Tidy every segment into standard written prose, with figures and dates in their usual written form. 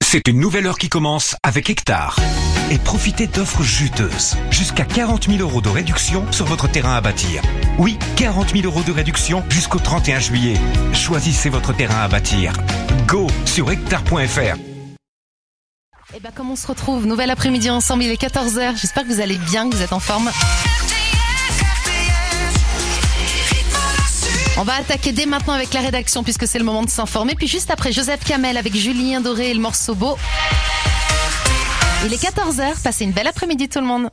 C'est une nouvelle heure qui commence avec Hectare. Et profitez d'offres juteuses. Jusqu'à 40 000 € de réduction sur votre terrain à bâtir. Oui, 40 000 € de réduction jusqu'au 31 juillet. Choisissez votre terrain à bâtir. Go sur hectare.fr. Et comme on se retrouve, nouvel après-midi ensemble, il est 14h. J'espère que vous allez bien, que vous êtes en forme. On va attaquer dès maintenant avec la rédaction puisque c'est le moment de s'informer. Puis juste après, Joseph Kamel avec Julien Doré et le morceau Beau. Il est 14h, passez une belle après-midi tout le monde.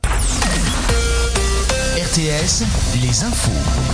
RTS, les infos.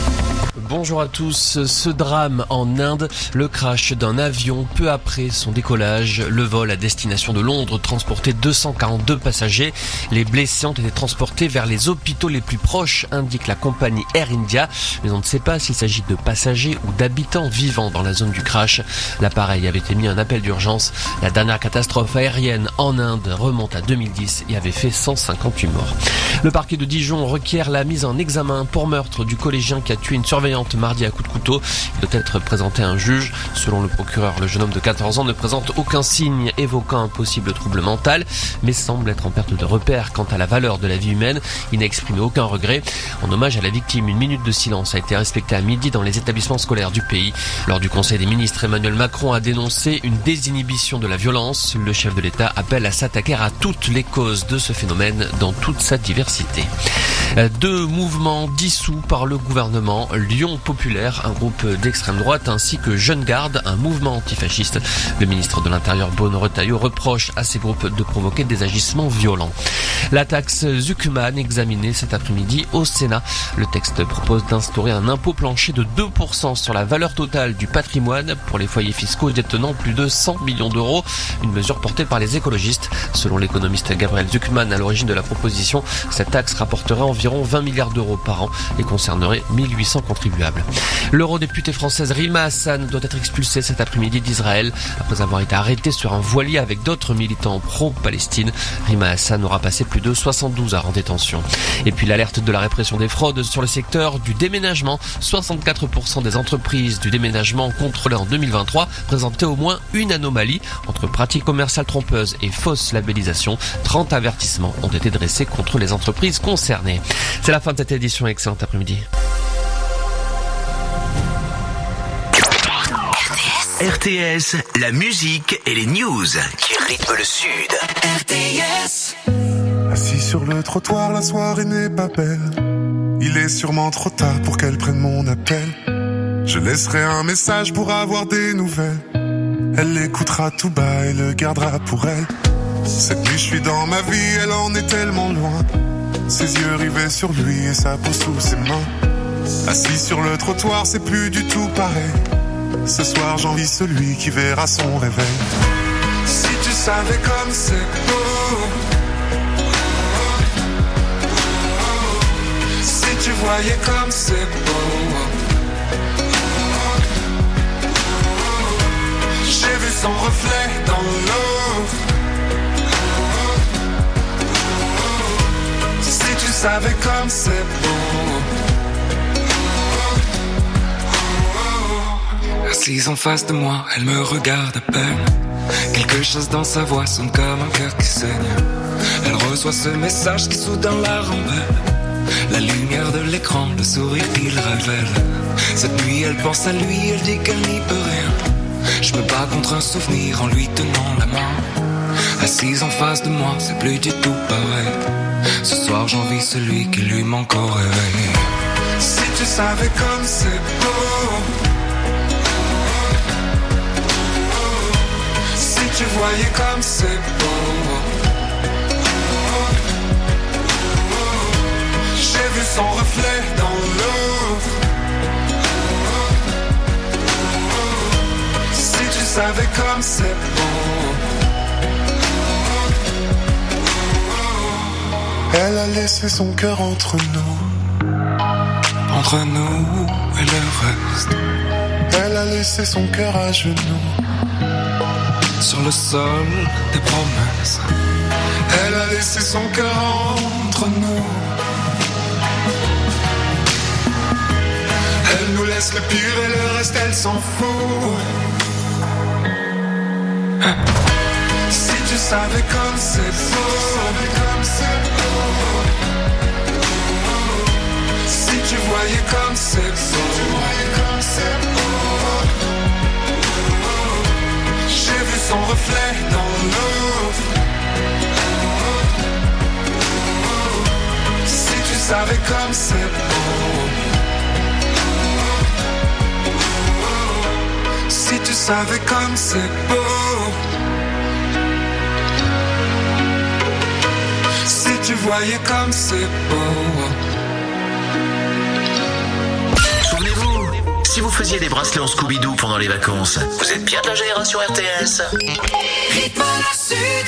Bonjour à tous. Ce drame en Inde, le crash d'un avion peu après son décollage. Le vol à destination de Londres transportait 242 passagers. Les blessés ont été transportés vers les hôpitaux les plus proches, indique la compagnie Air India. Mais on ne sait pas s'il s'agit de passagers ou d'habitants vivant dans la zone du crash. L'appareil avait émis un appel d'urgence. La dernière catastrophe aérienne en Inde remonte à 2010 et avait fait 158 morts. Le parquet de Dijon requiert la mise en examen pour meurtre du collégien qui a tué une surveillante mardi à coups de couteau. Il doit être présenté à un juge. Selon le procureur, le jeune homme de 14 ans ne présente aucun signe évoquant un possible trouble mental, mais semble être en perte de repère quant à la valeur de la vie humaine. Il n'a exprimé aucun regret. En hommage à la victime, une minute de silence a été respectée à midi dans les établissements scolaires du pays. Lors du Conseil des ministres, Emmanuel Macron a dénoncé une désinhibition de la violence. Le chef de l'État appelle à s'attaquer à toutes les causes de ce phénomène dans toute sa diversité. Deux mouvements dissous par le gouvernement, Lyon Populaire, un groupe d'extrême droite, ainsi que Jeune Garde, un mouvement antifasciste. Le ministre de l'Intérieur, Bruno Retailleau, reproche à ces groupes de provoquer des agissements violents. La taxe Zuckman examinée cet après-midi au Sénat. Le texte propose d'instaurer un impôt plancher de 2% sur la valeur totale du patrimoine pour les foyers fiscaux détenant plus de 100 millions d'euros. Une mesure portée par les écologistes. Selon l'économiste Gabriel Zuckman, à l'origine de la proposition, cette taxe rapporterait environ 20 milliards d'euros par an et concernerait 1800 contribuables. L'eurodéputée française Rima Hassan doit être expulsée cet après-midi d'Israël après avoir été arrêtée sur un voilier avec d'autres militants pro-Palestine. Rima Hassan aura passé plus de 72 heures en détention. Et puis l'alerte de la répression des fraudes sur le secteur du déménagement. 64% des entreprises du déménagement contrôlées en 2023 présentaient au moins une anomalie entre pratiques commerciales trompeuses et fausses labellisations. 30 avertissements ont été dressés contre les entreprises concernées. C'est la fin de cette édition. Excellent après-midi. RTS, la musique et les news qui rythment le Sud. RTS. Assis sur le trottoir, la soirée n'est pas belle. Il est sûrement trop tard pour qu'elle prenne mon appel. Je laisserai un message pour avoir des nouvelles. Elle l'écoutera tout bas et le gardera pour elle. Cette nuit je suis dans ma vie, elle en est tellement loin. Ses yeux rivés sur lui et sa peau sous ses mains. Assis sur le trottoir, c'est plus du tout pareil. Ce soir j'envie celui qui verra son réveil. Si tu savais comme c'est beau, si tu voyais comme c'est beau, j'ai vu son reflet dans l'eau. Si tu savais comme c'est beau. Assise en face de moi, elle me regarde à peine. Quelque chose dans sa voix sonne comme un cœur qui saigne. Elle reçoit ce message qui soudain la rend belle. La lumière de l'écran, le sourire qu'il révèle. Cette nuit elle pense à lui, elle dit qu'elle n'y peut rien. Je me bats contre un souvenir en lui tenant la main. Assise en face de moi, c'est plus du tout pareil. Ce soir j'envie celui qui lui manque au réveil. Si tu savais comme c'est beau, si tu voyais comme c'est beau, j'ai vu son reflet dans l'eau. Si tu savais comme c'est beau. Elle a laissé son cœur entre nous et le reste. Elle a laissé son cœur à genoux sur le sol des promesses. Elle a laissé son cœur entre nous. Elle nous laisse le pire et le reste elle s'en fout. Si savais comme c'est beau. Si tu voyais comme c'est beau. J'ai vu son reflet dans l'eau. Si tu savais comme c'est beau. Si tu savais comme c'est beau. Si tu voyais comme c'est beau. Souvenez-vous, si vous faisiez des bracelets en Scooby-Doo pendant les vacances, vous êtes bien de la génération RTS. Rythme Sud.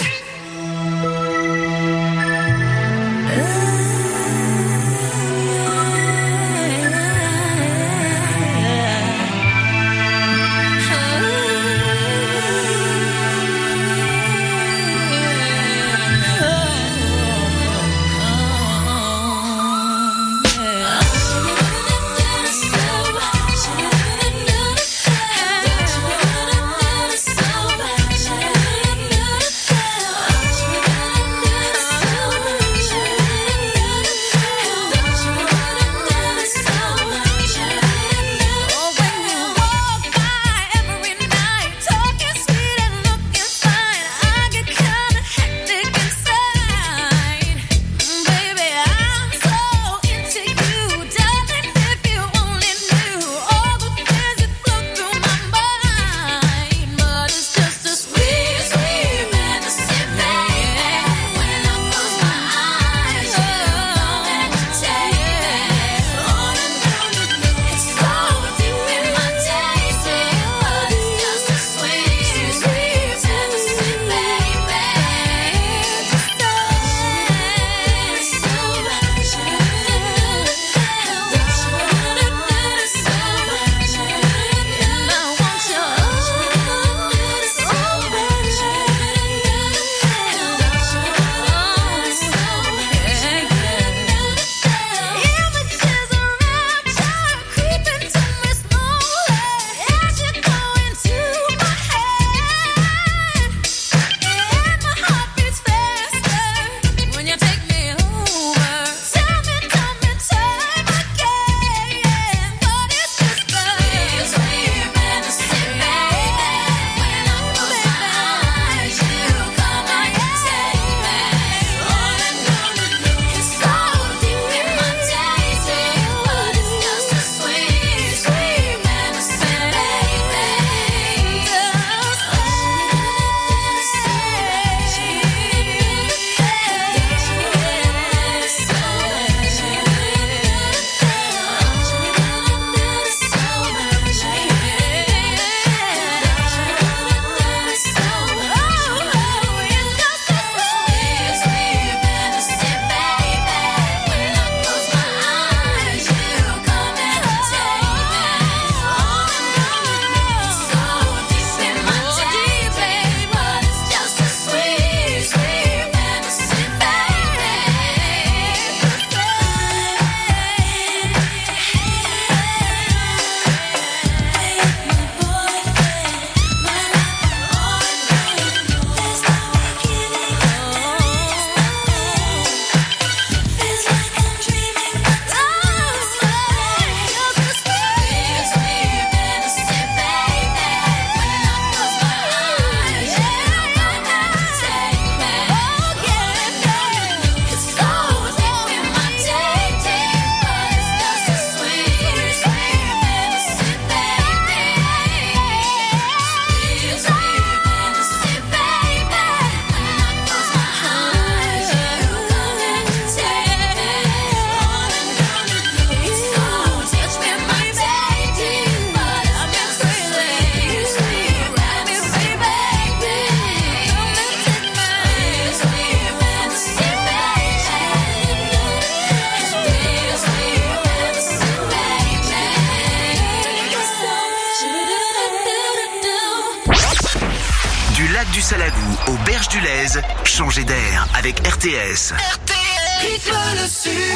du Salagou aux Berges du Lez, changez d'air avec RTS. Rythme le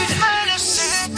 Sud.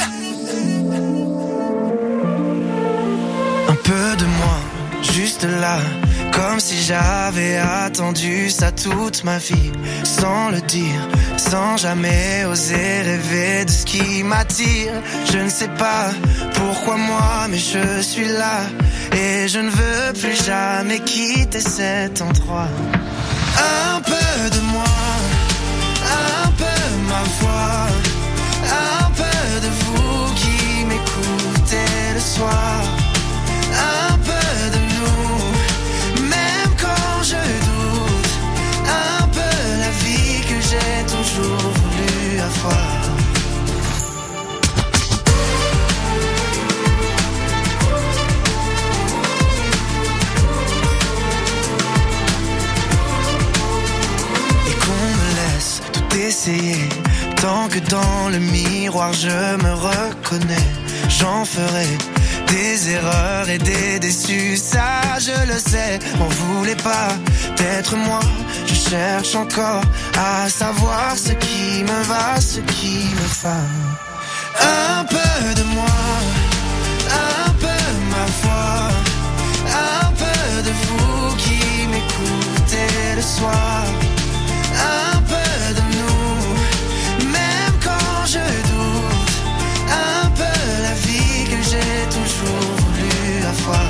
Un peu de moi, juste là, comme Comme si j'avais attendu ça toute ma vie, sans le dire, sans jamais oser rêver de ce qui m'attire. Je ne sais pas pourquoi moi, mais je suis là, et je ne veux plus jamais quitter cet endroit. Un peu de moi, un peu ma voix, un peu de vous qui m'écoutez le soir, un peu de nous, même quand je doute, un peu la vie que j'ai toujours voulu avoir. Essayer, tant que dans le miroir je me reconnais, j'en ferai des erreurs et des déçus, ça je le sais. M'en voulez pas d'être moi, je cherche encore à savoir ce qui me va, ce qui me va. Un peu de moi, un peu ma foi, un peu de vous qui m'écoutez le soir, un peu de nous, même quand je doute, un peu la vie que j'ai toujours voulu avoir.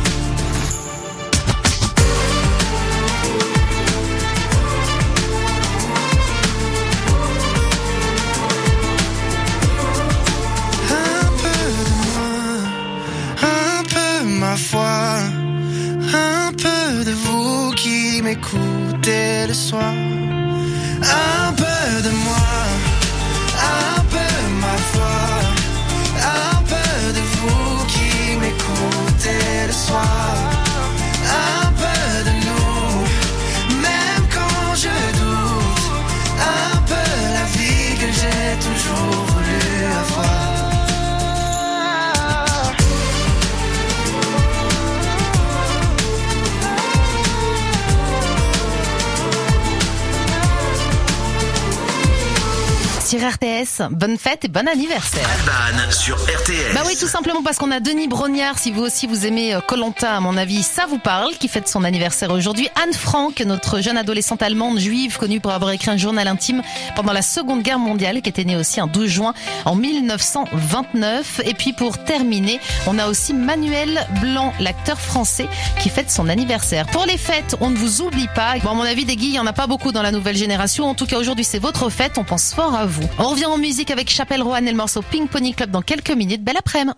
Un peu de moi, un peu ma foi, un peu de vous qui m'écoutez le soir. Un peu de moi, un peu ma foi, un peu de vous qui m'écoutez le soir, un peu de nous, même quand je doute, un peu la vie que j'ai toujours voulu avoir. Sur RTS, bonne fête et bon anniversaire. Alban sur RTS. Bah oui, tout simplement parce qu'on a Denis Brognard, si vous aussi vous aimez Koh-Lanta, à mon avis, ça vous parle, qui fête son anniversaire aujourd'hui. Anne Frank, notre jeune adolescente allemande juive, connue pour avoir écrit un journal intime pendant la Seconde Guerre mondiale, qui était née aussi un 12 juin en 1929. Et puis pour terminer, on a aussi Manuel Blanc, l'acteur français, qui fête son anniversaire. Pour les fêtes, on ne vous oublie pas. Bon, à mon avis, des Guy, il n'y en a pas beaucoup dans la nouvelle génération. En tout cas, aujourd'hui, c'est votre fête. On pense fort à vous. On revient en musique avec Chapelle Roanne et le morceau Pink Pony Club dans quelques minutes. Belle après-midi.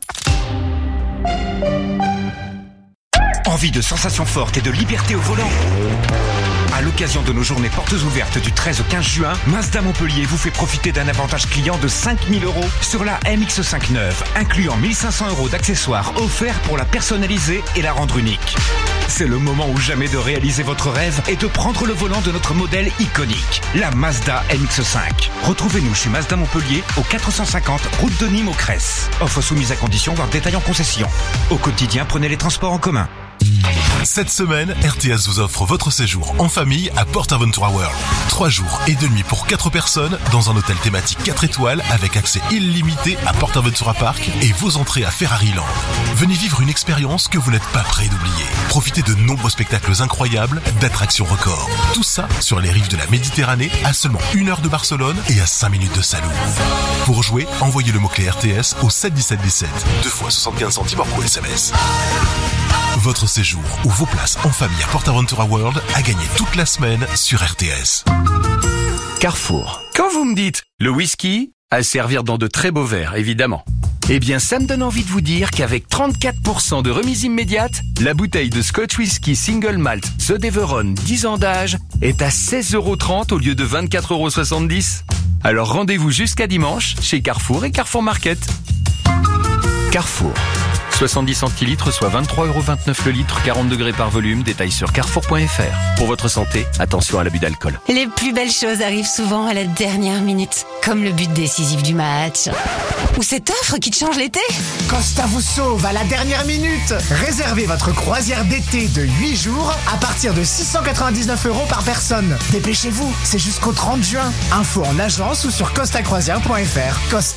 Envie de sensations fortes et de liberté au volant? À l'occasion de nos journées portes ouvertes du 13 au 15 juin, Mazda Montpellier vous fait profiter d'un avantage client de 5 000 € sur la MX-5 neuve, incluant 1 500 € d'accessoires offerts pour la personnaliser et la rendre unique. C'est le moment ou jamais de réaliser votre rêve et de prendre le volant de notre modèle iconique, la Mazda MX-5. Retrouvez-nous chez Mazda Montpellier au 450 route de Nîmes au Cress. Offre soumise à condition, voire détail en concession. Au quotidien, prenez les transports en commun. Cette semaine, RTS vous offre votre séjour en famille à PortAventura World. 3 jours et 2 nuits pour 4 personnes dans un hôtel thématique 4 étoiles avec accès illimité à PortAventura Park et vos entrées à Ferrariland. Venez vivre une expérience que vous n'êtes pas prêt d'oublier. Profitez de nombreux spectacles incroyables, d'attractions records. Tout ça sur les rives de la Méditerranée à seulement 1 heure de Barcelone et à 5 minutes de Salou. Pour jouer, envoyez le mot-clé RTS au 7 17 17, 2 fois 75 centimes hors coût SMS. Votre séjour ou vos places en famille à PortAventura World à gagner toute la semaine sur RTS. Carrefour. Quand vous me dites le whisky, à servir dans de très beaux verres, évidemment. Eh bien, ça me donne envie de vous dire qu'avec 34% de remise immédiate, la bouteille de Scotch Whisky Single Malt The Deveron 10 ans d'âge est à 16,30 € au lieu de 24,70 €. Alors rendez-vous jusqu'à dimanche chez Carrefour et Carrefour Market. Carrefour. 70 centilitres, soit 23,29 € le litre, 40 degrés par volume. Détail sur carrefour.fr. Pour votre santé, attention à l'abus d'alcool. Les plus belles choses arrivent souvent à la dernière minute, comme le but décisif du match. Ou cette offre qui te change l'été. Costa vous sauve à la dernière minute. Réservez votre croisière d'été de 8 jours à partir de 699 € par personne. Dépêchez-vous, c'est jusqu'au 30 juin. Info en agence ou sur costacroisière.fr. Costa.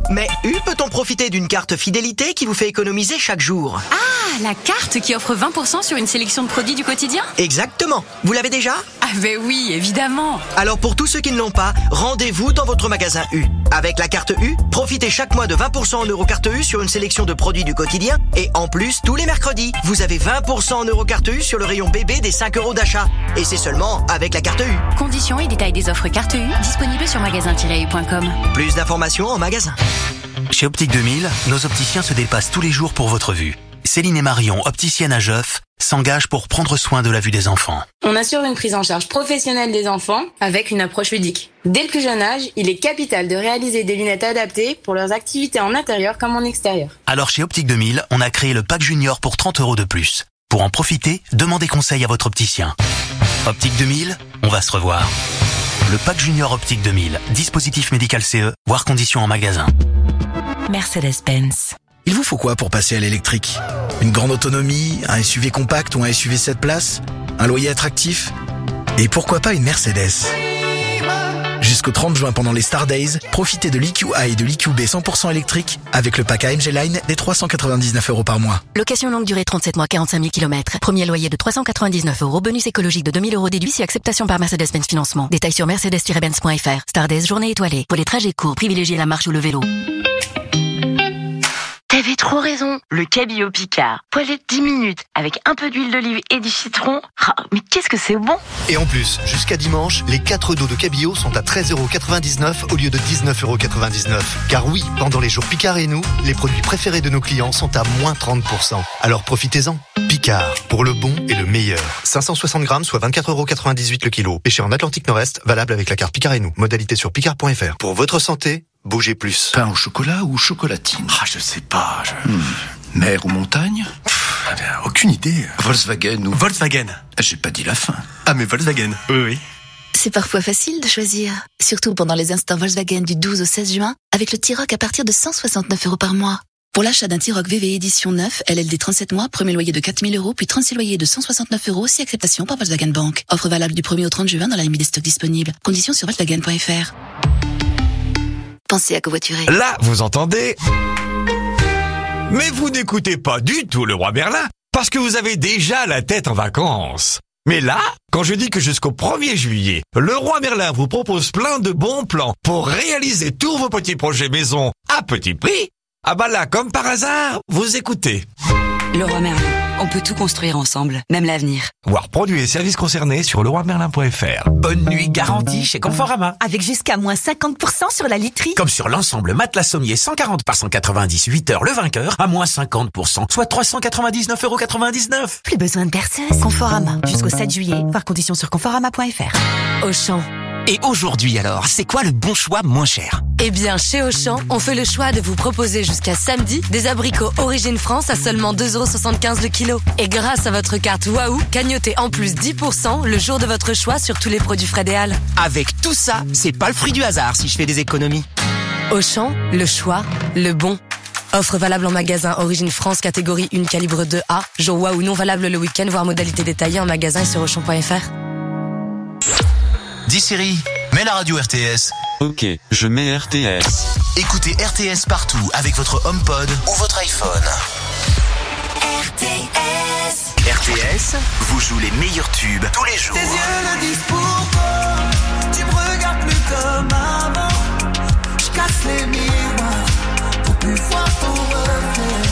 Mais peut-on profiter d'une carte fidélité qui vous fait économiser chaque jour? Ah, la carte qui offre 20% sur une sélection de produits du quotidien? Exactement. Vous l'avez déjà? Ah ben oui, évidemment. Alors pour tous ceux qui ne l'ont pas, rendez-vous dans votre magasin U. Avec la carte U, profitez chaque mois de 20% en Eurocarte U sur une sélection de produits du quotidien. Et en plus, tous les mercredis, vous avez 20% en Eurocarte U sur le rayon bébé des 5 € d'achat. Et c'est seulement avec la carte U. Conditions et détails des offres carte U disponibles sur magasin-u.com. Plus d'informations en magasin. Chez Optique 2000, nos opticiens se dépassent tous les jours pour votre vue. Céline et Marion, opticiennes à Geoff, s'engagent pour prendre soin de la vue des enfants. On assure une prise en charge professionnelle des enfants avec une approche ludique. Dès le plus jeune âge, il est capital de réaliser des lunettes adaptées pour leurs activités en intérieur comme en extérieur. Alors chez Optique 2000, on a créé le pack junior pour 30 € de plus. Pour en profiter, demandez conseil à votre opticien. Optique 2000, on va se revoir. Le pack junior Optique 2000, dispositif médical CE, voire conditions en magasin. Mercedes-Benz. Il vous faut quoi pour passer à l'électrique? Une grande autonomie, un SUV compact ou un SUV 7 places? Un loyer attractif? Et pourquoi pas une Mercedes? Jusqu'au 30 juin pendant les Star Days, profitez de l'EQI et de l'EQB 100% électrique avec le pack AMG Line des 399 € par mois. Location longue durée 37 mois 45 000 km. Premier loyer de 399 €. Bonus écologique de 2000 € déduit si acceptation par Mercedes-Benz Financement. Détails sur mercedes-benz.fr. Star Days, journée étoilée. Pour les trajets courts, privilégiez la marche ou le vélo. T'avais trop raison, le cabillaud Picard. Poêlé de 10 minutes, avec un peu d'huile d'olive et du citron. Ah, mais qu'est-ce que c'est bon! Et en plus, jusqu'à dimanche, les 4 dos de cabillaud sont à 13,99 € au lieu de 19,99 €. Car oui, pendant les jours Picard et nous, les produits préférés de nos clients sont à moins 30%. Alors profitez-en. Picard, pour le bon et le meilleur. 560 grammes, soit 24,98 € le kilo. Et chez en Atlantique Nord-Est, valable avec la carte Picard et nous. Modalité sur picard.fr. Pour votre santé, bougez plus. Pain au chocolat ou chocolatine? Ah, je sais pas. Mer ou montagne? Aucune idée. Volkswagen ou... Volkswagen. J'ai pas dit la fin. Ah, mais Volkswagen. Oui. C'est parfois facile de choisir. Surtout pendant les instants Volkswagen du 12 au 16 juin, avec le T-Roc à partir de 169 € par mois. Pour l'achat d'un T-Roc VV édition 9, LLD 37 mois, premier loyer de 4 000 €, puis 36 loyers de 169 € si acceptation par Volkswagen Bank. Offre valable du 1er au 30 juin dans la limite des stocks disponibles. Conditions sur Volkswagen.fr. Pensez à covoiturer. Là, vous entendez? Mais vous n'écoutez pas du tout le roi Merlin, parce que vous avez déjà la tête en vacances. Mais là, quand je dis que jusqu'au 1er juillet, le roi Merlin vous propose plein de bons plans pour réaliser tous vos petits projets maison à petit prix, ah bah là, comme par hasard, vous écoutez. Le roi Merlin, on peut tout construire ensemble, même l'avenir. Voir produits et services concernés sur leroimerlin.fr. Bonne nuit garantie chez Conforama. Avec jusqu'à moins 50% sur la literie. Comme sur l'ensemble matelas sommier 140 par 190, 8 heures le vainqueur, à moins 50%, soit 399,99 €. Plus besoin de perceuse. Conforama, jusqu'au 7 juillet, voir conditions sur conforama.fr. Auchan. Et aujourd'hui alors, c'est quoi le bon choix moins cher? Eh bien, chez Auchan, on fait le choix de vous proposer jusqu'à samedi des abricots Origine France à seulement 2,75 € le kilo. Et grâce à votre carte Waouh, cagnotez en plus 10% le jour de votre choix sur tous les produits Fred et Al. Avec tout ça, c'est pas le fruit du hasard si je fais des économies. Auchan, le choix, le bon. Offre valable en magasin Origine France catégorie 1 calibre 2A. Jour Waouh non valable le week-end, voire modalité détaillée en magasin et sur Auchan.fr. Dis Siri, mets la radio RTS. Ok, je mets RTS. Écoutez RTS partout avec votre HomePod ou votre iPhone. RTS. RTS vous joue les meilleurs tubes tous les jours. Tes yeux le disent pourquoi tu me regardes plus comme avant. Je casse les miroirs pour plus voir ton reflet.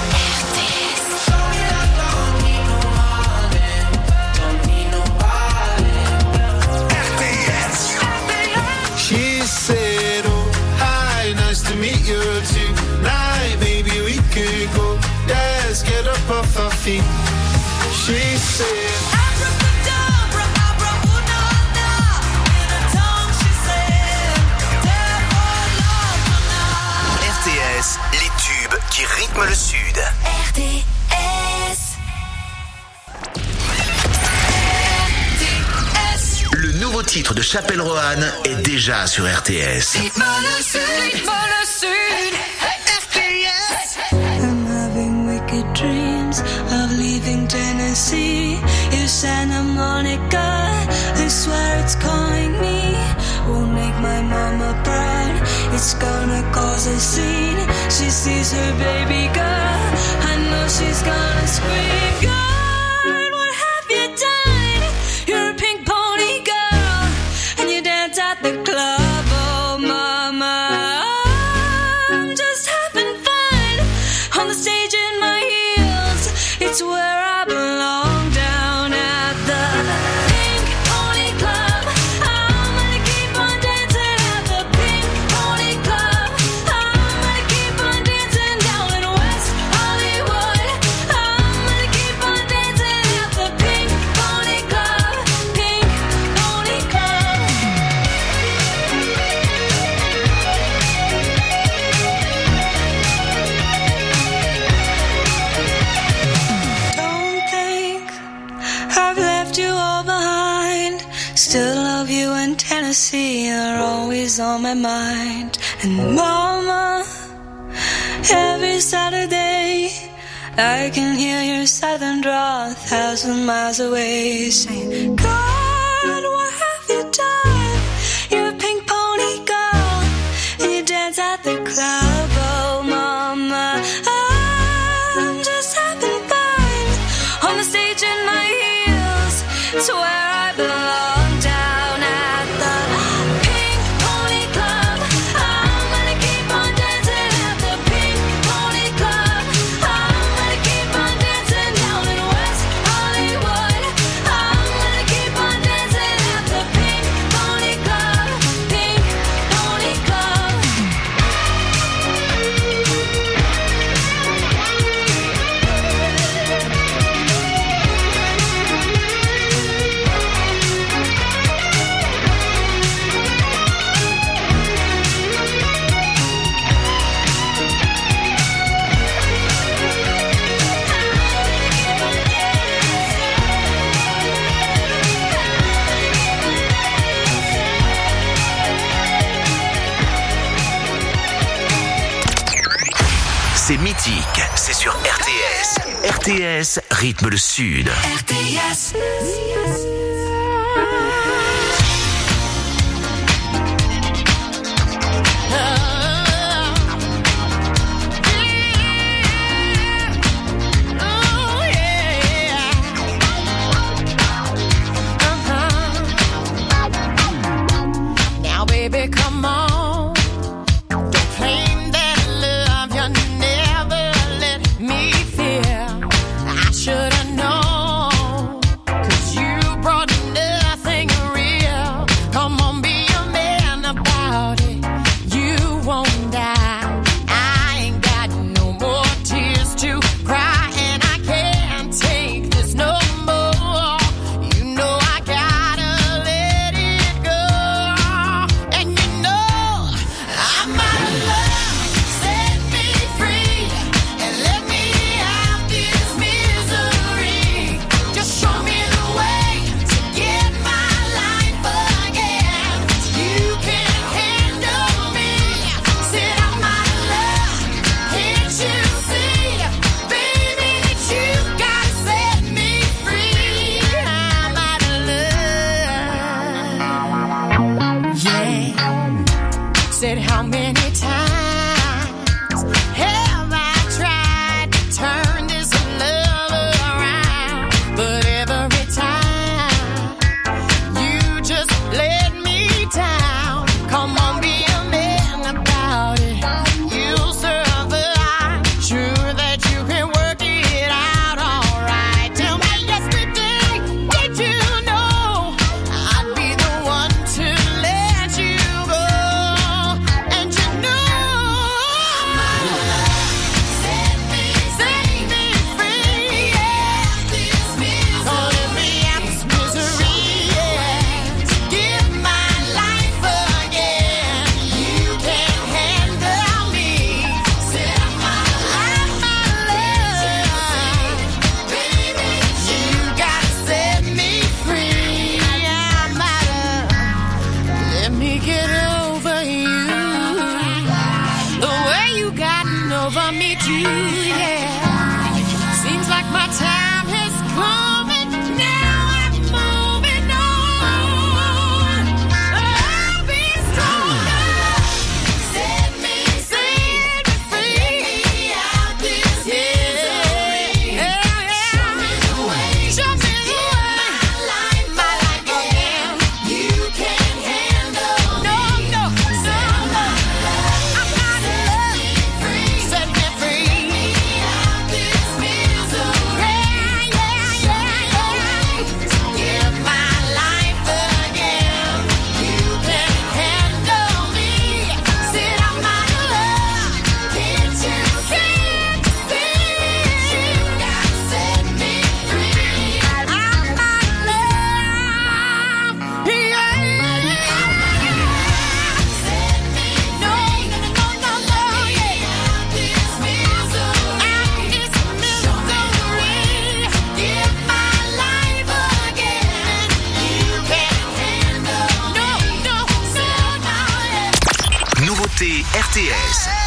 She said, oh, hi, nice to meet you tonight. Maybe we could go dance, get up off our feet. She said, Abracadabra, abracadabra, in a tongue she said, RTS, les tubes qui rythment le Sud. RTS. Le nouveau titre de Chapelle Roanne est déjà sur RTS. Rythme le Sud, RTS. I'm having wicked dreams of leaving Tennessee. If Santa Monica, I swear it's calling me. Won't make my mama proud. It's gonna call cause a scene. She sees her baby girl, I know she's gonna scream. God, what have you done? You're a pink pony girl, and you dance at the club. Oh mama, I'm just having fun on the stage in my heels. It's where I belong, down at the Pink Pony Club. I'm gonna keep on dancing at the Pink Pony Club. I'm gonna keep on dancing down in West Hollywood. I'm gonna keep on dancing at the Pink Pony Club. Pink Pony Club. Don't think I've left you all behind. Still love you in Tennessee, you're always on my mind. And mama, every Saturday I can hear your southern drawl 1,000 miles away, saying, God, what have you done? You're a pink pony girl, and you dance at the club. Oh mama, I'm just having fun on the stage in my heels. It's where I belong, down at the Pink Pony Club. I'm gonna keep on dancing at the Pink Pony Club. I'm gonna keep on dancing down in West Hollywood. I'm gonna keep on dancing at the Pink Pony Club. Pink Pony Club. C'est mythique, c'est sur RTS. RTS rythme le Sud. RTS. Now, baby, come on. Don't claim that love you never let me feel. I should've known, 'cause you brought nothing real. Come on, be a man about it. You won't die. I ain't got no more tears to cry, and I can't take this no more. You know I gotta let it go. And you know I'm out of love. Set me free and let me out this misery. Just show me the way to get my life again. You can handle me. Said I'm out of love. Can't you see, baby, that you gotta set me free? I'm out of love. Yeah. Said how many times have I tried to turn this love around? But every time you just let me down. Come on, be a man about it. You'll survive. Sure that you can work it out alright. Tell me yesterday, did you know I'd be the one to let you go? And you know set me free, yeah. Oh, let me out this misery, yeah. Give my life again. You can handle me. Said I'm out of love. Baby, you gotta set me free. I'm out of. Let me get over you. The way you gotten over me too, yeah. Seems like my time has come and now I'm moving on. I'll be stronger. Set me free.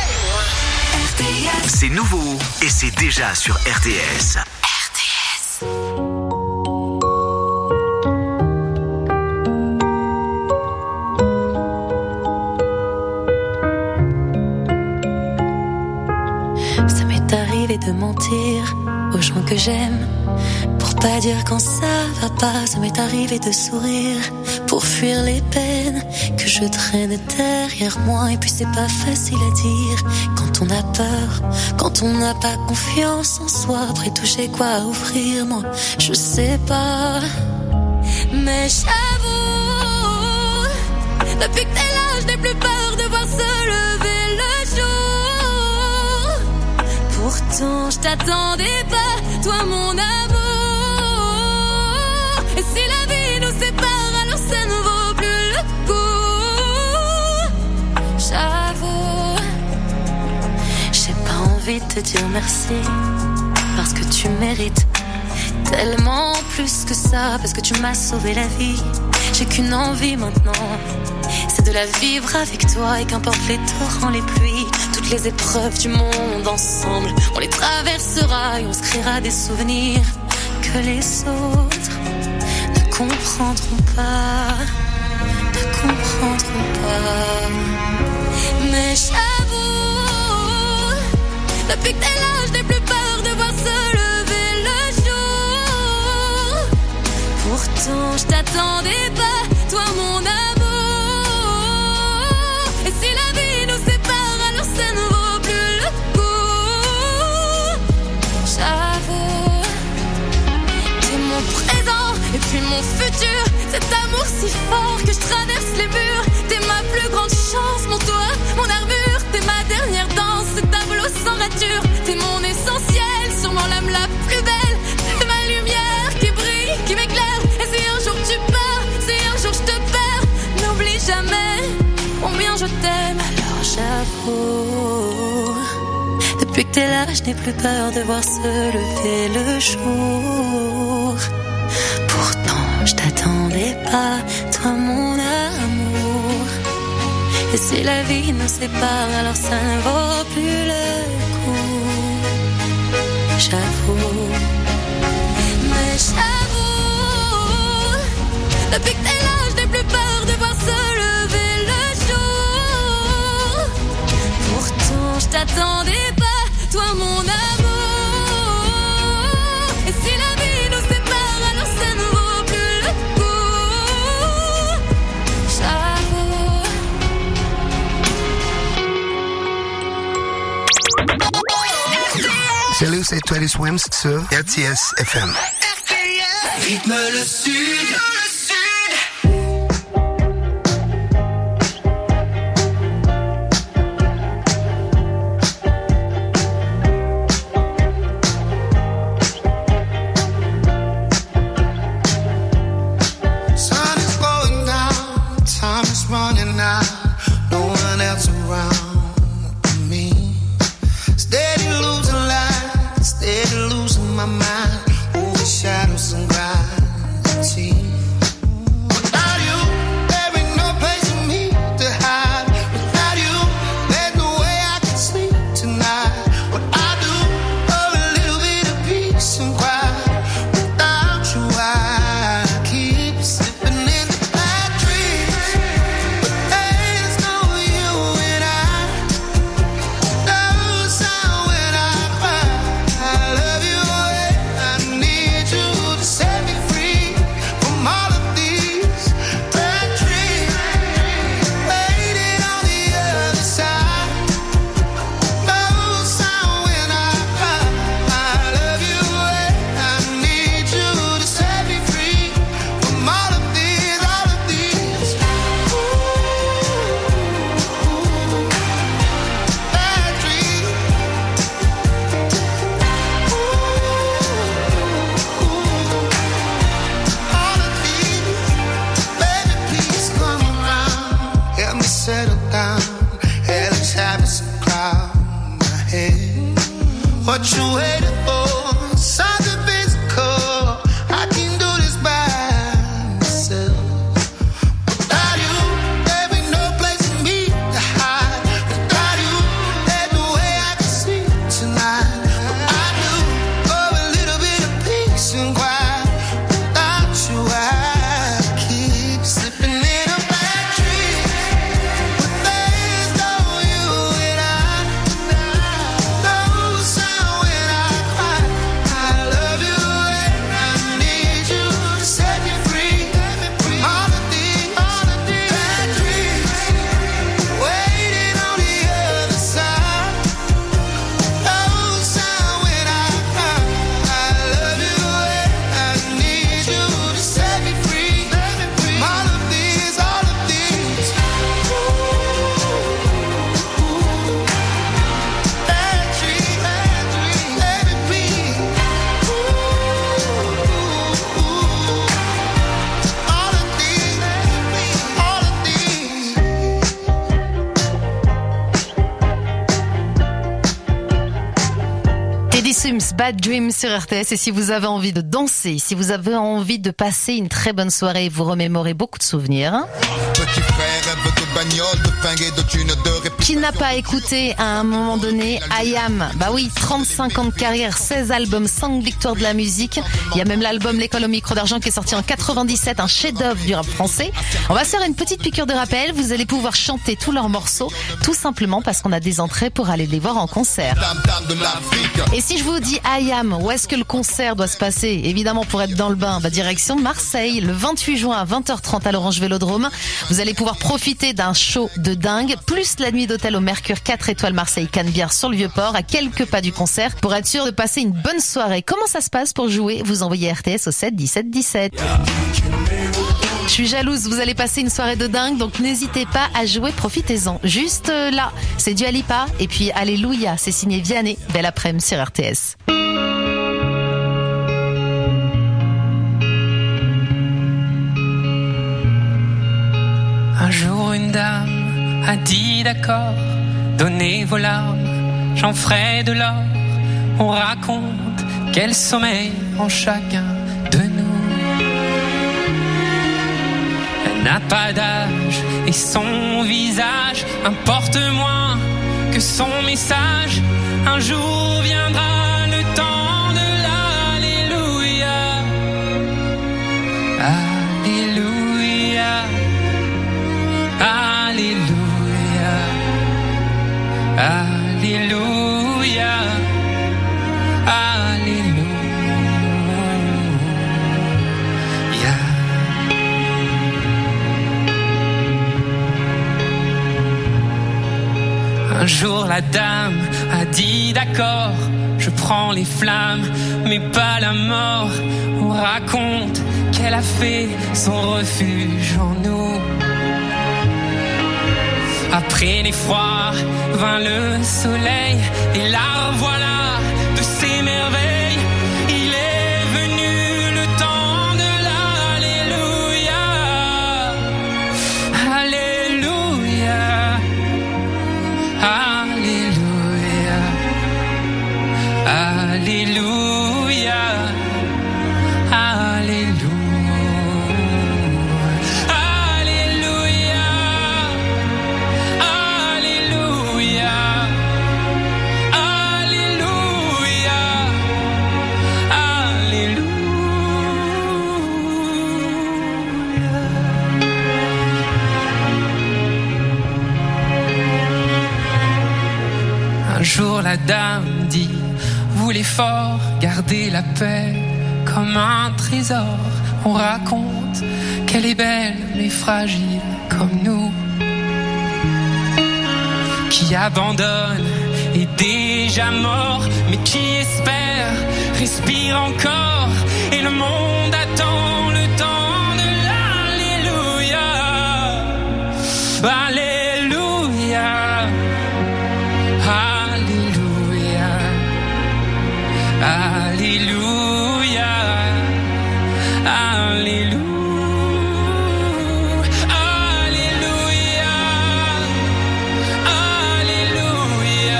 C'est nouveau et c'est déjà sur RTS. Ça m'est arrivé de mentir aux gens que j'aime pour pas dire quand ça va pas. Ça m'est arrivé de sourire pour fuir les peines que je traîne derrière moi. Et puis c'est pas facile à dire quand on a peur, quand on n'a pas confiance en soi. Après tout j'ai quoi offrir, moi je sais pas. Mais j'avoue, depuis que t'es là je n'ai plus peur de voir se lever le jour. Pourtant je t'attendais pas, toi mon amour. Et si la vie nous sépare, alors ça ne vaut plus le coup. J'avoue, j'ai pas envie de te dire merci, parce que tu mérites tellement plus que ça, parce que tu m'as sauvé la vie. J'ai qu'une envie maintenant, c'est de la vivre avec toi. Et qu'importe les torrents, les pluies, toutes les épreuves du monde, ensemble on les traversera et on se créera des souvenirs que les autres ne comprendront pas, ne comprendront pas. Mais j'avoue, depuis que t'es là je n'ai plus peur de voir se lever le jour. Pourtant je t'attendais pas, toi mon amour. Et si la vie nous sépare, alors ça ne vaut plus le coup. J'avoue, t'es mon présent et puis mon futur. Cet amour si fort que je traverse les murs. T'es ma plus grande chance, mon toit, mon armure. T'es ma dernière danse, ce tableau sans rature. T'es mon essentiel, sûrement l'âme la plus belle. T'es ma lumière qui brille, qui m'éclaire. Et si un jour tu pars, si un jour je te perds, n'oublie jamais combien je t'aime. Alors j'avoue, depuis que t'es là je n'ai plus peur de voir se lever le jour. Pourtant je t'attendais pas, toi mon amour. Et si la vie nous sépare, alors ça ne vaut plus le coup. J'avoue, mais j'avoue, depuis que t'es là je n'ai plus peur de voir se lever le jour. Pourtant je t'attendais pas, toi mon amour. Et si la vie nous sépare, alors ça ne vaut plus le coup. J'avoue. Salut, c'est Teddy Swims sur RTS FM. Rythme le sud. Sun is going down, time is running out, no one else around me. Steady losing light, steady losing my mind, over shadows and gravity. Without you, there ain't no place for me to hide. Without you, there's no way I can sleep tonight. What I do for a little bit of peace and quiet. Without you, I keep slipping into bad dreams. But there's no you and I. No sound when I cry. I love you and I need you to set me free from all of these bad dreams. Waiting on the other side. No sound when I cry. I love you and I need you to set me free from all of these bad dreams. All of these, baby, please come around. Help me settle down. Hell is having some cloud in my head. What you waiting for? Something physical. I can do this by myself. Without you, there ain't no place for me to hide. Without you, there Sims, Bad Dreams sur RTS. Et si vous avez envie de danser, si vous avez envie de passer une très bonne soirée, vous remémorez beaucoup de souvenirs. Qui n'a pas écouté à un moment donné IAM? Bah oui, 35 ans de carrière, 16 albums, 5 victoires de la musique. Il y a même l'album L'école au micro d'argent qui est sorti en 97, un chef-d'œuvre du rap français. On va se faire une petite piqûre de rappel. Vous allez pouvoir chanter tous leurs morceaux, tout simplement parce qu'on a des entrées pour aller les voir en concert. Et si je vous dis IAM, où est-ce que le concert doit se passer? Évidemment, pour être dans le bain, direction Marseille, le 28 juin à 20h30 à l'Orange Vélodrome. Vous allez pouvoir profiter d'un show de dingue, plus la nuit d'hôtel au Mercure 4 étoiles Marseille Canebière sur le Vieux-Port, à quelques pas du concert, pour être sûr de passer une bonne soirée. Comment ça se passe pour jouer? Vous envoyez RTS au 7 17 17. Je suis jalouse, vous allez passer une soirée de dingue, donc n'hésitez pas à jouer, profitez-en. Juste là, c'est Dua Lipa, et puis Alléluia, c'est signé Vianney. Belle après-midi sur RTS. Un jour une dame a dit d'accord, donnez vos larmes, j'en ferai de l'or. On raconte quel sommeil en chacun de nous. Elle n'a pas d'âge et son visage importe moins que son message. Un jour viendra le temps de l'Alléluia. Alléluia. Alléluia, Alléluia, Alléluia. Un jour la dame a dit d'accord, je prends les flammes, mais pas la mort. On raconte qu'elle a fait son refuge en nous. Après l'effroi vint le soleil, et la revoilà de ses merveilles. Il est venu le temps de l'Alléluia. Alléluia. Alléluia. Alléluia. Alléluia. Un jour la dame dit, voulez fort garder la paix comme un trésor. On raconte qu'elle est belle mais fragile comme nous, qui abandonne est déjà mort, mais qui espère respire encore. Et le monde attend le temps de l'Alléluia. Alléluia. Alléluia, Alléluia, Alléluia, Alléluia, Alléluia,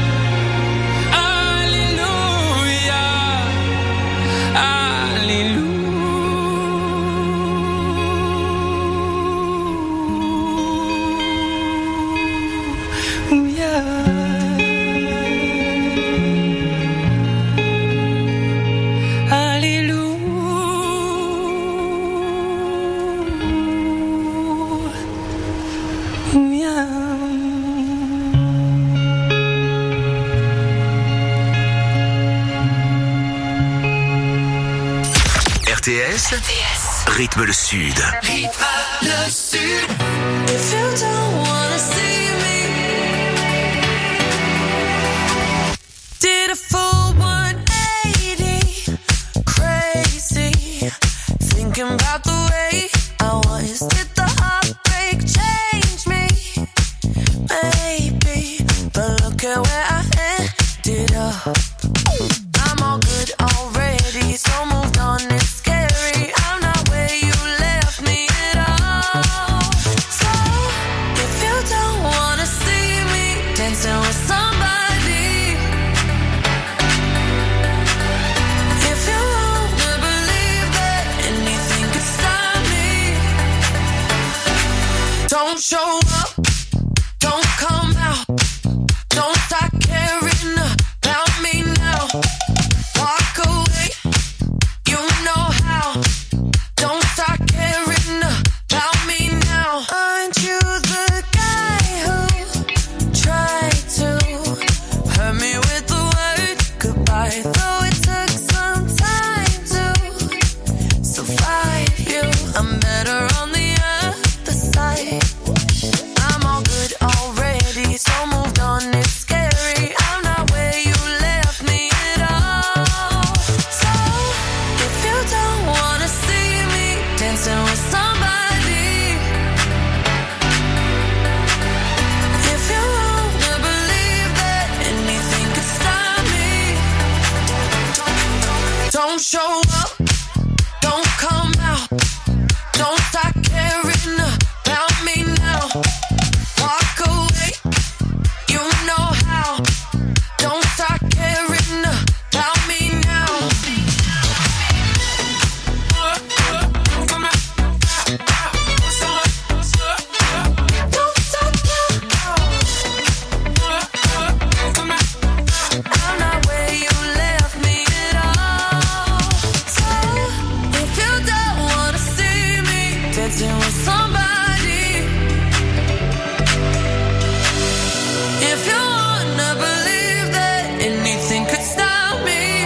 Alléluia, RTS, rythme le sud. Rythme le sud. If you don't wanna see me, did a full 180, crazy, thinking about the way I was. Did the heartbreak change me? Maybe, but look at where I ended up. I'm all good already, so moved on. It's scary. I'm not where you left me at all. So if you don't wanna see me dancing with somebody, show up, don't come out, don't start caring about me now. Walk away, you know how. Don't start caring about me now. Don't stop now. I'm not where you left me at all. So if you don't wanna see me dancing with somebody, if you wanna believe that anything could stop me,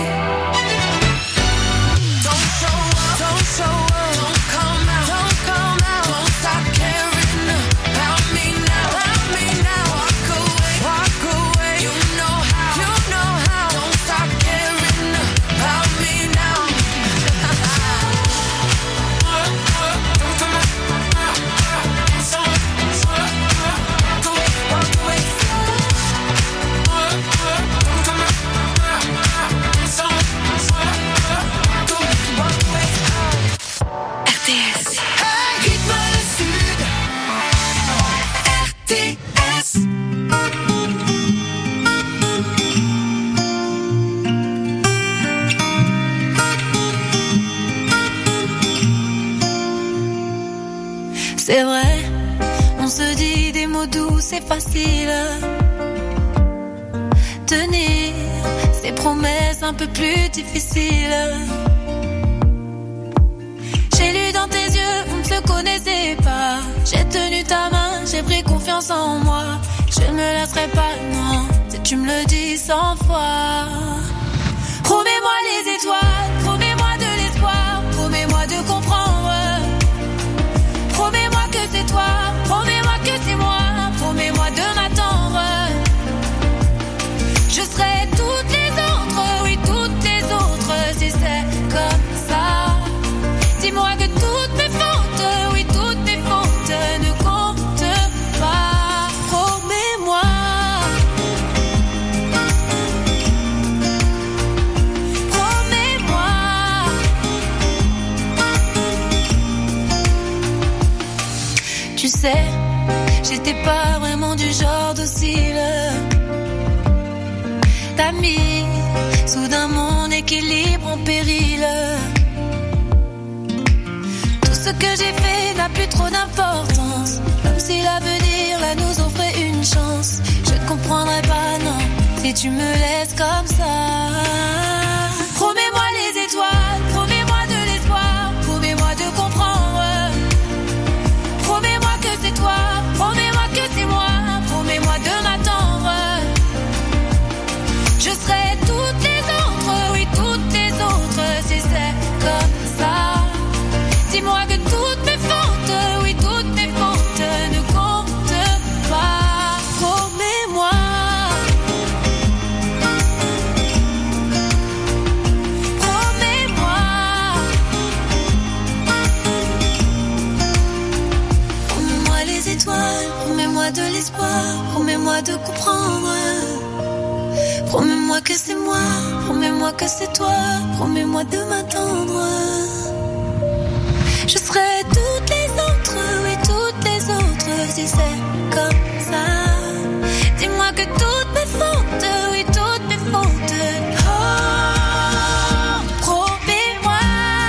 don't show up, don't show up, don't come out, don't come out, don't stop caring about me now, walk away, you know how, don't stop caring about me now. RTS. Hey, rythme le sud. RTS. C'est vrai, on se dit des mots doux, c'est facile. Tenir ses promesses un peu plus difficiles. J'ai lu dans tes yeux, on ne se connaissait pas. J'ai tenu ta main, j'ai pris confiance en moi. Je ne me lasserai pas, non, si tu me le dis 100 fois. Promets-moi les étoiles, promets-moi de l'espoir, promets-moi de comprendre. Promets-moi que c'est toi, promets-moi que c'est moi, promets-moi de m'attendre. Je serai toutes les autres, oui toutes les autres, si c'est comme ça. Dis-moi que toutes mes fautes, oui toutes mes fautes ne comptent pas. Promets-moi. Promets-moi. Tu sais, j'étais pas vraiment du genre docile. T'as mis soudain mon équilibre en péril. Tout ce que j'ai fait n'a plus trop d'importance. Comme si l'avenir là nous offrait une chance. Je ne comprendrai pas, non, si tu me laisses comme ça. Promets-moi les étoiles, promets-moi de l'espoir, promets-moi de comprendre. Promets-moi que c'est toi, promets-moi que c'est moi, promets-moi de m'attendre. Je serai toutes les autres, oui toutes les autres, si c'est comme ça. Dis-moi que toutes mes fautes, oui toutes mes fautes ne comptent pas. Promets-moi. Promets-moi. Promets-moi les étoiles, promets-moi de l'espoir, promets-moi de comprendre. Promets-moi que c'est moi, promets-moi que c'est toi, promets-moi de m'attendre. Je serai toutes les autres, oui toutes les autres, si c'est comme ça. Dis-moi que toutes mes fautes, oui toutes mes fautes. Oh, promets-moi.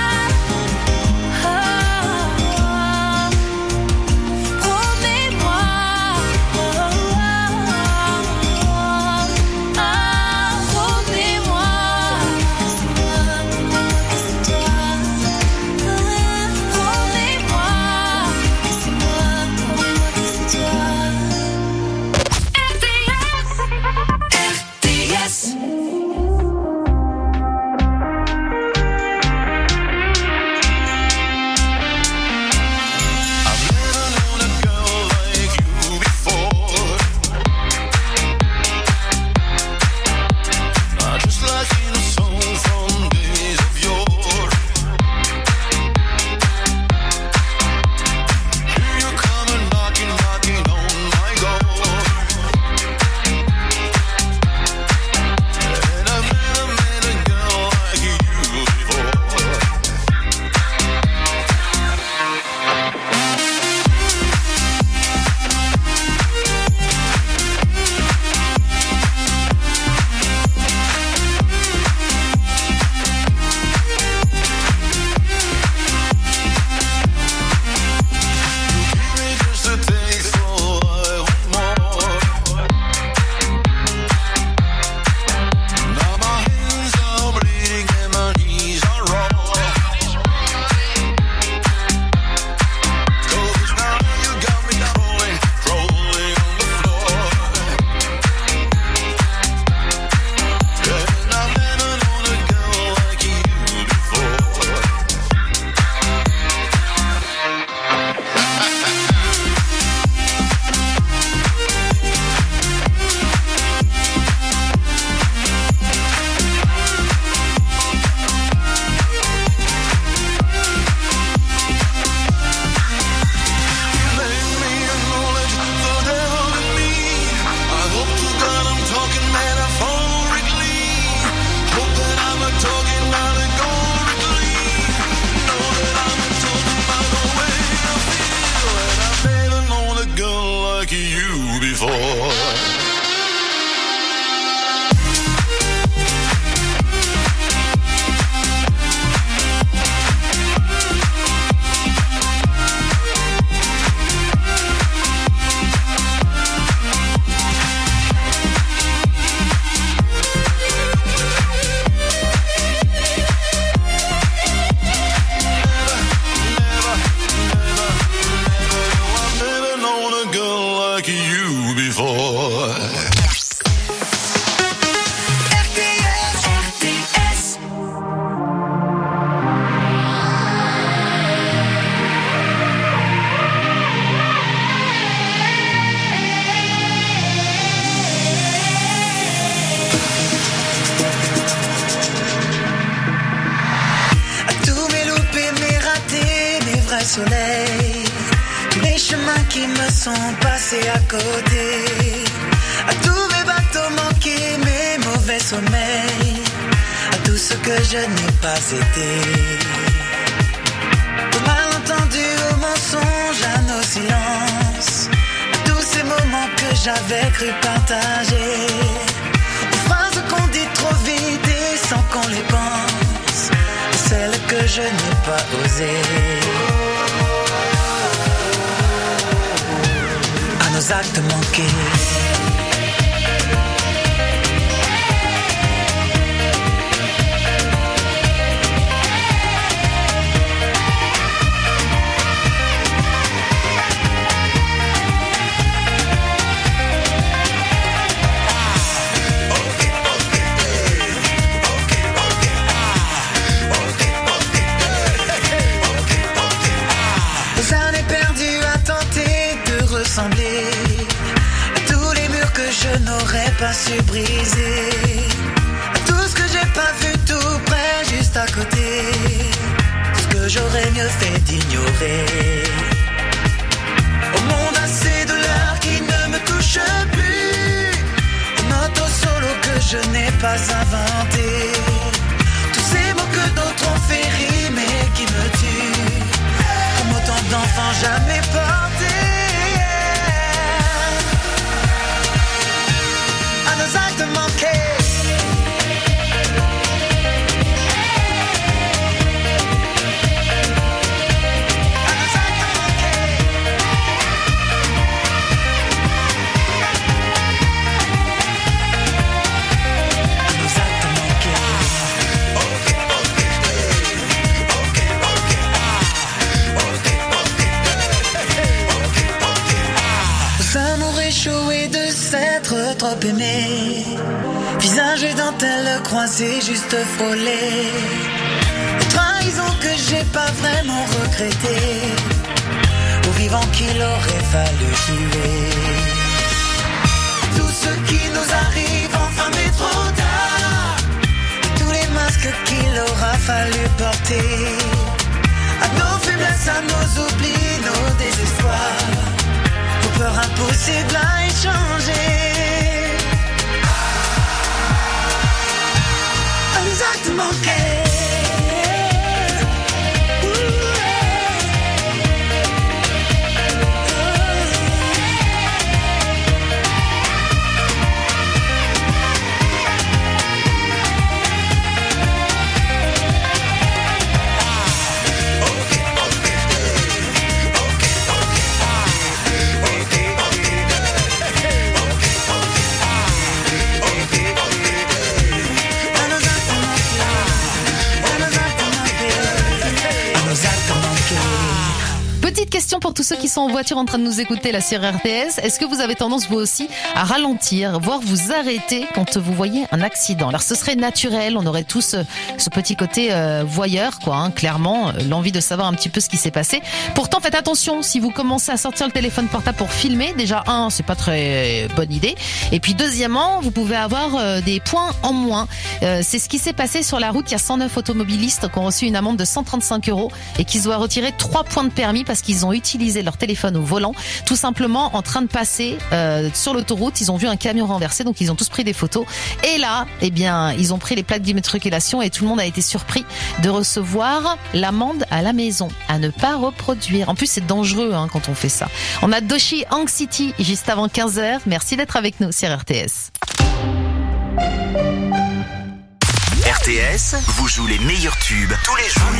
Oh, promets-moi. Promets-moi. me sont passés à côté. À tous mes bateaux manqués, mes mauvais sommeils, à tout ce que je n'ai pas été. Au malentendu, au mensonge, à nos silences, à tous ces moments que j'avais cru partager, aux phrases qu'on dit trop vite et sans qu'on les pense, celles que je n'ai pas osées. À nos actes manqués. À tous les murs que je n'aurais pas su briser, à tout ce que j'ai pas vu tout près, juste à côté, ce que j'aurais mieux fait d'ignorer. Au monde assez de l'heure qui ne me touche plus, un auto solo que je n'ai pas inventé, tous ces mots que d'autres ont fait rimer qui me tuent, comme autant d'enfants jamais portés. Actes manqués. Trop aimé, visage et dentelle croisés, juste frôlé. Trahison que j'ai pas vraiment regretté, au vivant qu'il aurait fallu tuer. Tout ce qui nous arrive enfin mais trop tard, tous les masques qu'il aura fallu porter, à nos faiblesses, à nos oublis, nos désespoirs, aux peurs impossibles à échanger. Actes manqués. Petite question pour tous ceux qui sont en voiture en train de nous écouter là sur RTS. Est-ce que vous avez tendance vous aussi à ralentir, voire vous arrêter quand vous voyez un accident? Alors ce serait naturel, on aurait tous ce petit côté voyeur, quoi, hein, clairement, l'envie de savoir un petit peu ce qui s'est passé. Pourtant faites attention, si vous commencez à sortir le téléphone portable pour filmer, déjà c'est pas très bonne idée. Et puis deuxièmement, vous pouvez avoir des points en moins. C'est ce qui s'est passé sur la route. Il y a 109 automobilistes qui ont reçu une amende de 135 € et qui se doivent retirer 3 points de permis parce qu'ils ont utilisé leur téléphone au volant, tout simplement en train de passer sur l'autoroute. Ils ont vu un camion renversé, donc ils ont tous pris des photos. Et là, eh bien, ils ont pris les plaques d'immatriculation et tout le monde a été surpris de recevoir l'amende à la maison, à ne pas reproduire. En plus, c'est dangereux quand on fait ça. On a Doshi Anxiety juste avant 15h. Merci d'être avec nous sur RTS. RTS vous joue les meilleurs tubes tous les jours.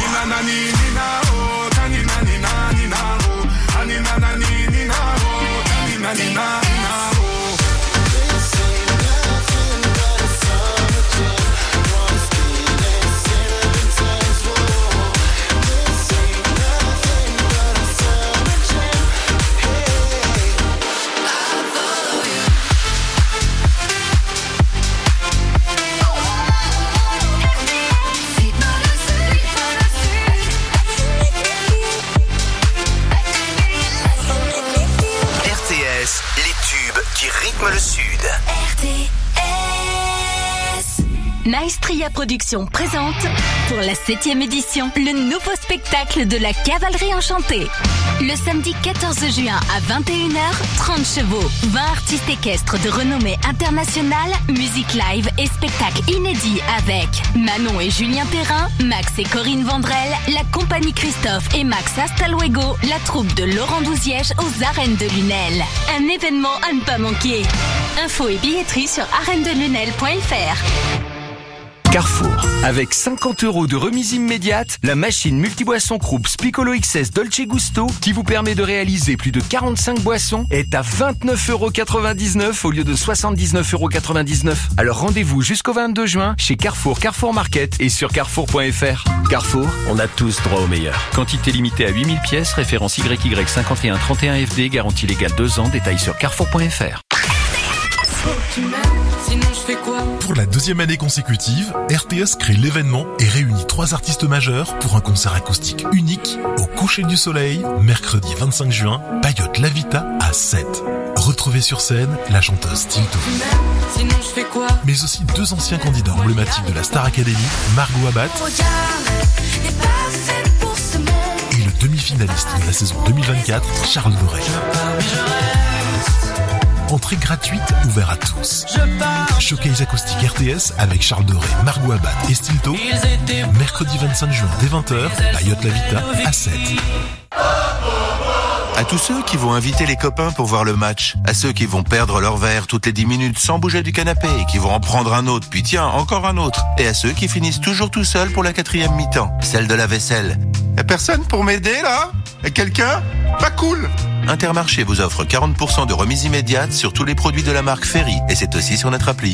Maestria Productions présente, pour la 7e édition, le nouveau spectacle de la Cavalerie Enchantée. Le samedi 14 juin à 21h, 30 chevaux, 20 artistes équestres de renommée internationale, musique live et spectacle inédit avec Manon et Julien Perrin, Max et Corinne Vandrel, la compagnie Christophe et Max Astalwego, la troupe de Laurent Douziège aux Arènes de Lunel. Un événement à ne pas manquer. Infos et billetterie sur arènedelunel.fr. Carrefour. Avec 50 € de remise immédiate, la machine multiboisson Krups Piccolo XS Dolce Gusto, qui vous permet de réaliser plus de 45 boissons, est à 29,99 € au lieu de 79,99 €. Alors rendez-vous jusqu'au 22 juin chez Carrefour, Carrefour Market et sur carrefour.fr. Carrefour, on a tous droit au meilleur. Quantité limitée à 8000 pièces, référence YY5131FD, garantie légale 2 ans, détail sur carrefour.fr. Pour la 2e année consécutive, RTS crée l'événement et réunit 3 artistes majeurs pour un concert acoustique unique au coucher du soleil, mercredi 25 juin, Payotte La Vita à 7. Retrouvez sur scène la chanteuse Tilto. Mais aussi 2 anciens candidats emblématiques de la Star Academy, Margot Abbat et le demi-finaliste de la saison 2024, Charles Doré. Entrée gratuite, ouverte à tous. Showcase acoustique RTS avec Charles Doré, Margot Abbat et Stilto. Mercredi 25 juin dès 20h, Payotte La Vita à 7. À tous ceux qui vont inviter les copains pour voir le match, à ceux qui vont perdre leur verre toutes les 10 minutes sans bouger du canapé et qui vont en prendre un autre, puis tiens, encore un autre, et à ceux qui finissent toujours tout seuls pour la 4e mi-temps, celle de la vaisselle. Y'a personne pour m'aider là ? Y'a quelqu'un ? Pas cool ! Intermarché vous offre 40% de remise immédiate sur tous les produits de la marque Ferry, et c'est aussi sur notre appli.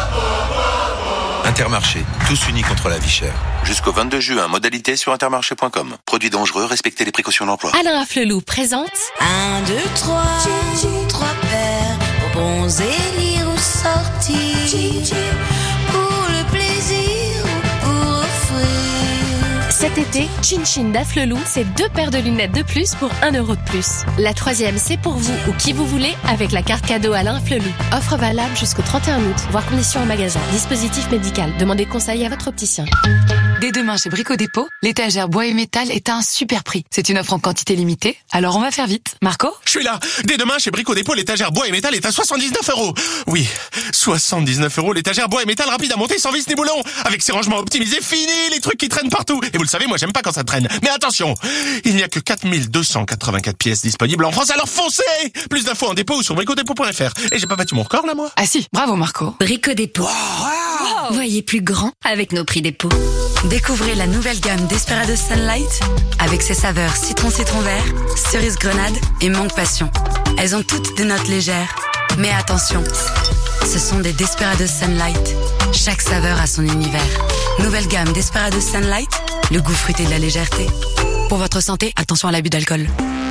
Intermarché, tous unis contre la vie chère. Jusqu'au 22 juin, modalité sur intermarché.com. Produits dangereux, respectez les précautions d'emploi. Alain Afflelou présente 1, 2, 3, 3 paires, bons élire ou sortir, pour le plaisir ou pour offrir. Cet été, Chin Chin d'Afflelou, c'est 2 paires de lunettes de plus pour 1 € de plus. La 3e, c'est pour vous ou qui vous voulez avec la carte cadeau Alain Afflelou. Offre valable jusqu'au 31 août, voire conditions en magasin. Dispositif médical. Demandez conseil à votre opticien. Dès demain chez Brico Dépôt, l'étagère bois et métal est à un super prix. C'est une offre en quantité limitée, alors on va faire vite. Marco ? Je suis là. Dès demain chez Brico Dépôt, l'étagère bois et métal est à 79 €. Oui, 79 €, l'étagère bois et métal rapide à monter sans vis ni boulon. Avec ses rangements optimisés, fini les trucs qui traînent partout. Et vous le savez, moi j'aime pas quand ça traîne. Mais attention, il n'y a que 4284 pièces disponibles en France, alors foncez! Plus d'infos en dépôt ou sur bricodépôt.fr. Et j'ai pas battu mon record là, moi? Ah si, bravo Marco. Brico Dépôt. Wow. Voyez plus grand avec nos prix dépôt. Découvrez la nouvelle gamme Desperados Sunlight avec ses saveurs citron vert, cerise grenade et mangue passion. Elles ont toutes des notes légères. Mais attention, ce sont des Desperados Sunlight. Chaque saveur a son univers. Nouvelle gamme Desperados Sunlight, le goût fruité de la légèreté. Pour votre santé, attention à l'abus d'alcool.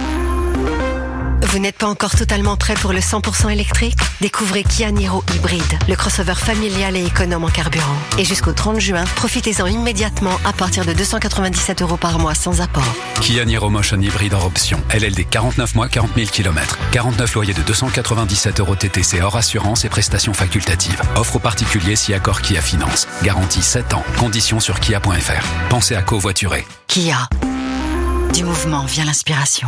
Vous n'êtes pas encore totalement prêt pour le 100% électrique ? Découvrez Kia Niro Hybride, le crossover familial et économe en carburant. Et jusqu'au 30 juin, profitez-en immédiatement à partir de 297 € par mois sans apport. Kia Niro Motion Hybride hors option. LLD 49 mois, 40 000 km. 49 loyers de 297 € TTC hors assurance et prestations facultatives. Offre aux particuliers si accord Kia Finance. Garantie 7 ans. Conditions sur kia.fr. Pensez à covoiturer. Kia. Du mouvement vient l'inspiration.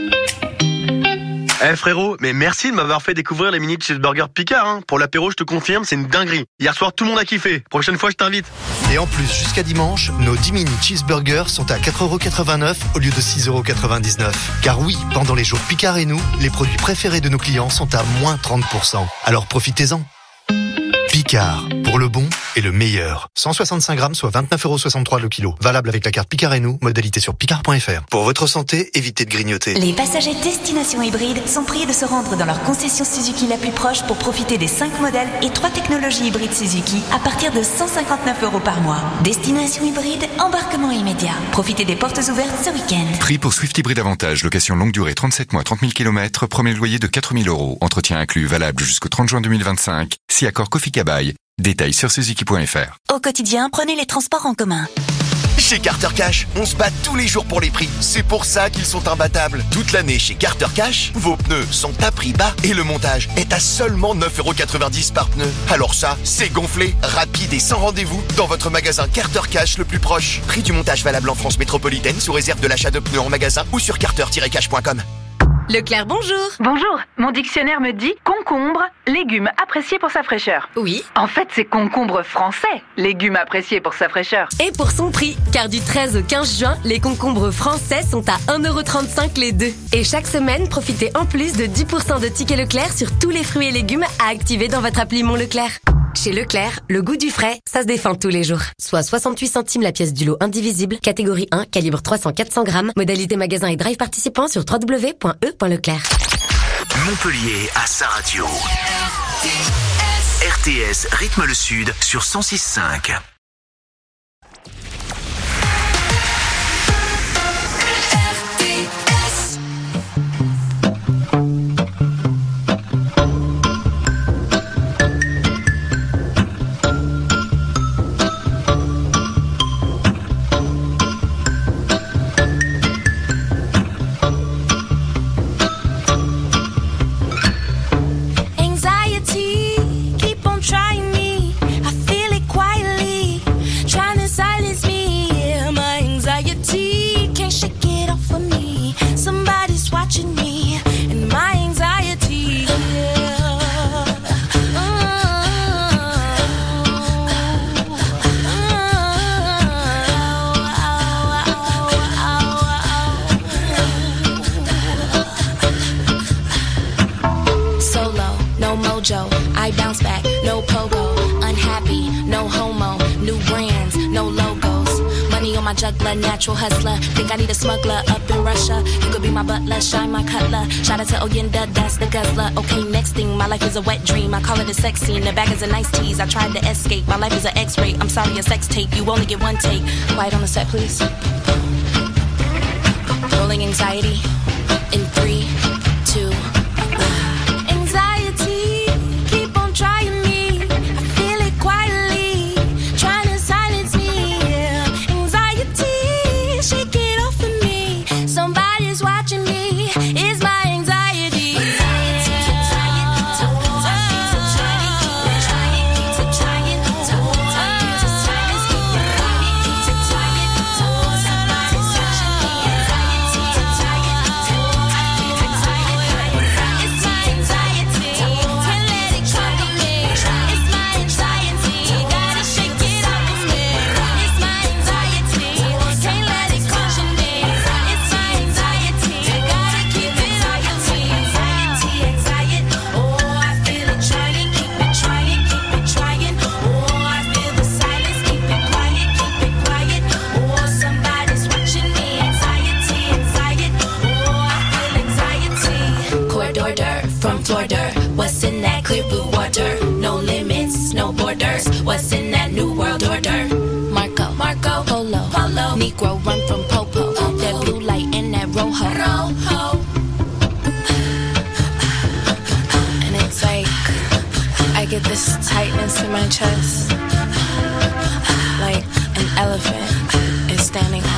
Eh frérot, mais merci de m'avoir fait découvrir les mini cheeseburgers Picard, hein. Pour l'apéro, je te confirme, c'est une dinguerie. Hier soir, tout le monde a kiffé. Prochaine fois, je t'invite. Et en plus, jusqu'à dimanche, nos 10 mini cheeseburgers sont à 4,89 € au lieu de 6,99 €. Car oui, pendant les jours Picard et nous, les produits préférés de nos clients sont à moins 30%. Alors profitez-en. Picard, pour le bon et le meilleur. 165 grammes, soit 29,63 € le kilo. Valable avec la carte Picard et nous, modalité sur picard.fr. Pour votre santé, évitez de grignoter. Les passagers destination hybride sont priés de se rendre dans leur concession Suzuki la plus proche pour profiter des 5 modèles et 3 technologies hybrides Suzuki à partir de 159 € par mois. Destination hybride, embarquement immédiat. Profitez des portes ouvertes ce week-end. Prix pour Swift Hybride Avantage, location longue durée 37 mois, 30 000 km, premier loyer de 4 000 €. Entretien inclus, valable jusqu'au 30 juin 2025. Si accord Kofi Kabaï. Détails sur Suzuki.fr. Au quotidien, prenez les transports en commun. Chez Carter Cash, on se bat tous les jours pour les prix. C'est pour ça qu'ils sont imbattables. Toute l'année chez Carter Cash, vos pneus sont à prix bas et le montage est à seulement 9,90€ par pneu. Alors ça, c'est gonflé, rapide et sans rendez-vous dans votre magasin Carter Cash le plus proche. Prix du montage valable en France métropolitaine sous réserve de l'achat de pneus en magasin ou sur carter-cash.com. Leclerc, bonjour. Bonjour. Mon dictionnaire me dit concombre, légume apprécié pour sa fraîcheur. Oui. En fait, c'est concombre français, légume apprécié pour sa fraîcheur. Et pour son prix, car du 13 au 15 juin, les concombres français sont à 1,35€ les deux. Et chaque semaine, profitez en plus de 10% de tickets Leclerc sur tous les fruits et légumes à activer dans votre appli Mon Leclerc. Chez Leclerc, le goût du frais, ça se défend tous les jours. Soit 68 centimes la pièce du lot indivisible, catégorie 1, calibre 300-400 grammes, modalité magasin et drive participant sur www.e.leclerc. Montpellier à sa radio. RTS rythme le Sud sur 106.5. Trying me, I feel it quietly, trying to silence me. Yeah, my anxiety can't shake it off of me. Somebody's watching me, and my anxiety. Solo, no mojo, I bounce back. No pogo, unhappy, no homo, new brands, no logos. Money on my juggler, natural hustler. Think I need a smuggler up in Russia. You could be my butler, shine my cutler. Shout out to Oyenda, that's the guzzler. Okay, next thing, my life is a wet dream. I call it a sex scene. The bag is a nice tease. I tried to escape. My life is an X-ray. I'm sorry, a sex tape. You only get one take. Quiet on the set, please. Rolling anxiety in 3, 2, 1. Anxiety, keep on trying. What's in that clear blue water? No limits, no borders. What's in that new world order? Marco, Polo, Negro run from Popo. That blue light and that rojo. And it's like I get this tightness in my chest, like an elephant is standing on